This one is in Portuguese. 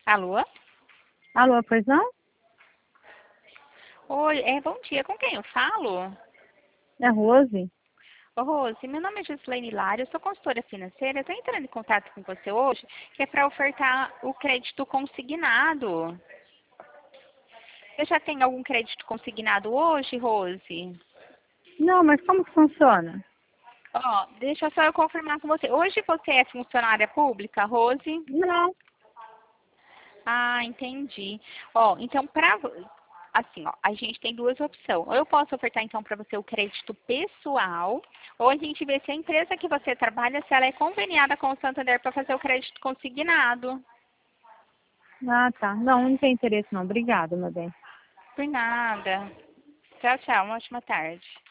Alô? Alô, pois não? Oi, bom dia. Com quem eu falo? É Rose? Ô, Rose, meu nome é Gislaine Lara, eu sou consultora financeira. Estou entrando em contato com você hoje, que é para ofertar o crédito consignado. Você já tem algum crédito consignado hoje, Rose? Não, mas como que funciona? Ó, deixa só eu confirmar com você. Hoje você é funcionária pública, Rose? Não. Ah, entendi. Ó, então assim, ó, a gente tem duas opções. Ou eu posso ofertar então para você o crédito pessoal, ou a gente vê se a empresa que você trabalha, se ela é conveniada com o Santander para fazer o crédito consignado. Ah, tá. Não tem interesse não. Obrigada, meu bem. Por nada. Tchau, tchau. Uma ótima tarde.